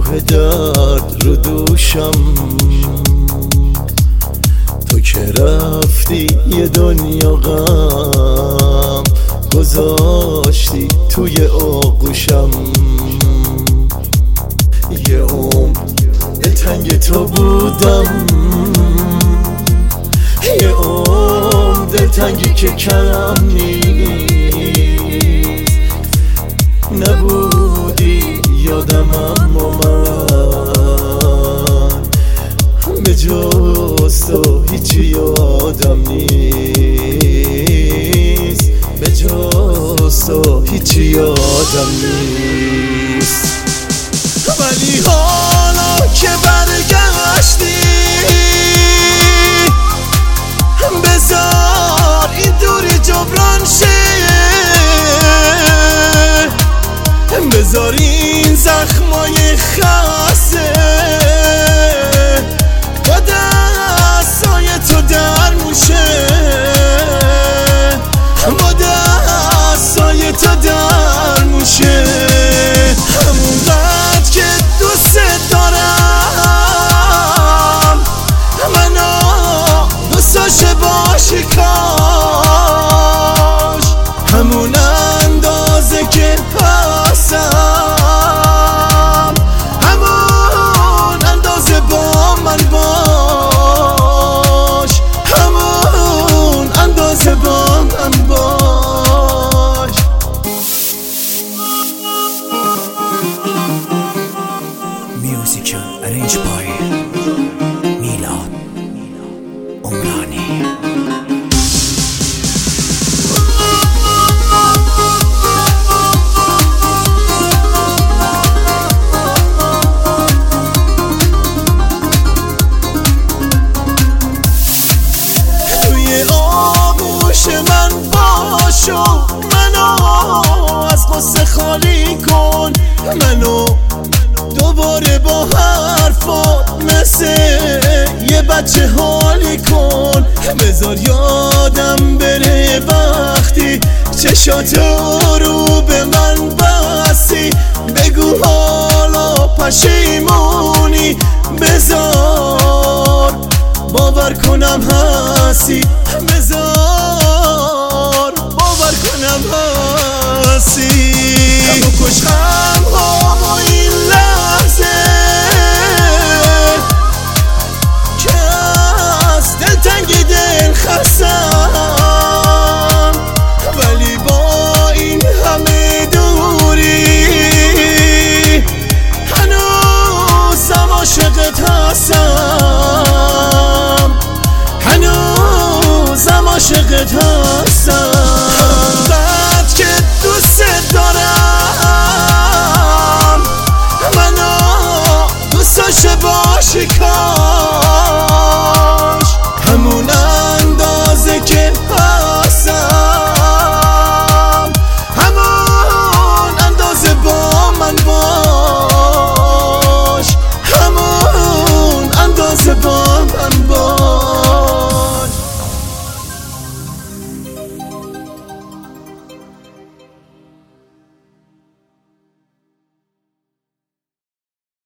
کوه درد رو دوشم، تو که رفتی یه دنیا غم گذاشتی توی آغوشم. یه عمر دلتنگ تو بودم، یه عمر دلتنگی که کم نیست. نبودی یادم اما من به جز تو هیچی یادم نیست، به جز تو هیچی یادم نیست. ولی حالا که برگشتی بذار این دوری جبران شه، بذار این زخمای خسته با دستای تو در موشه، با دستای تو در موشه. همونقدر که دوست دارم منو دوست داشته باشی کاش، همون اندازه که هستم همون اندازه با من باش، همون اندازه با من باش. Musical arranged by میلاد عمرانی. توی آغوش من باشو، منو از قصه خالی کن، منو دوباره با حرفات مثل یه بچه حالی کن. بذار یادم بره وقتی چشاتو رو به من بستی، بگو حالا پشیمونی، بذار باور کنم هستی، بذار باور کنم هستی.